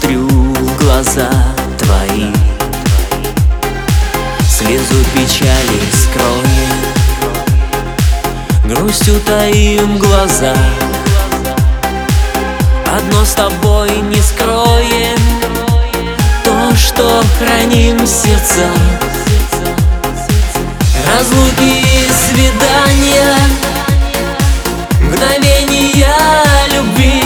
смотрю в глаза твои, слезу печали скроем, грустью таим глаза. Одно с тобой не скроем, то, что храним в сердцах. Разлуки и свидания, мгновения любви,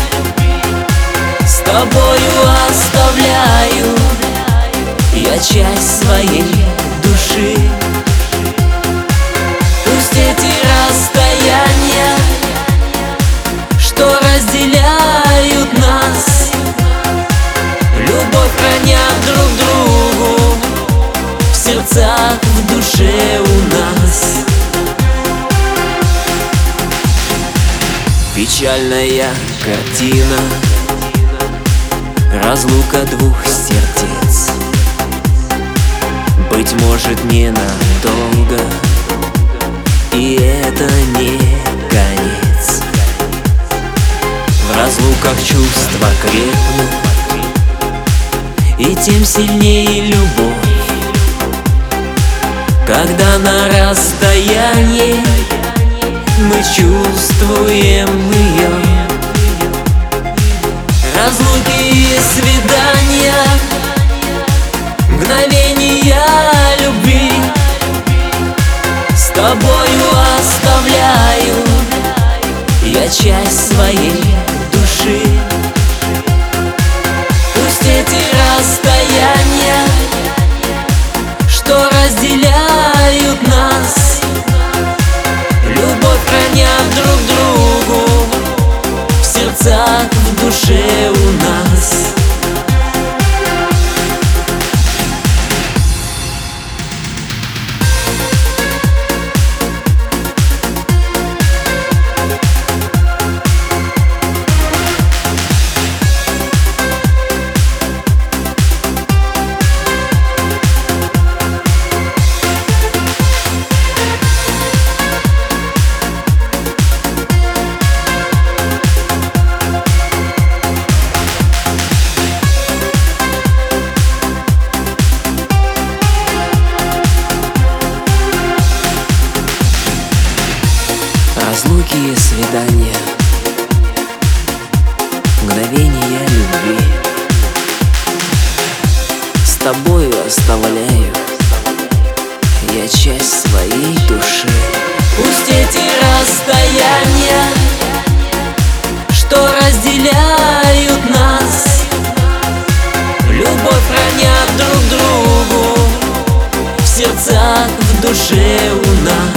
с тобою оставляю я часть своей души. Пусть эти расстояния, что разделяют нас, любовь хранят друг другу в сердцах, в душе у нас. Печальная картина, разлука двух сердец. Быть может, ненадолго, и это не конец. В разлуках чувства крепнут, и тем сильнее любовь, когда на расстоянии мы чувствуем ее. Разлуки и свидания, мгновения любви, с тобою оставляю я часть своей души. Пусть эти расстояния, что разделяют нас, любовь хранят друг другу в сердцах, в душе у нас. Разлуки и свидания, мгновения любви, с тобою оставляю я часть своей души. Пусть эти расстояния, что разделяют нас, любовь хранят друг другу в сердцах, в душе у нас.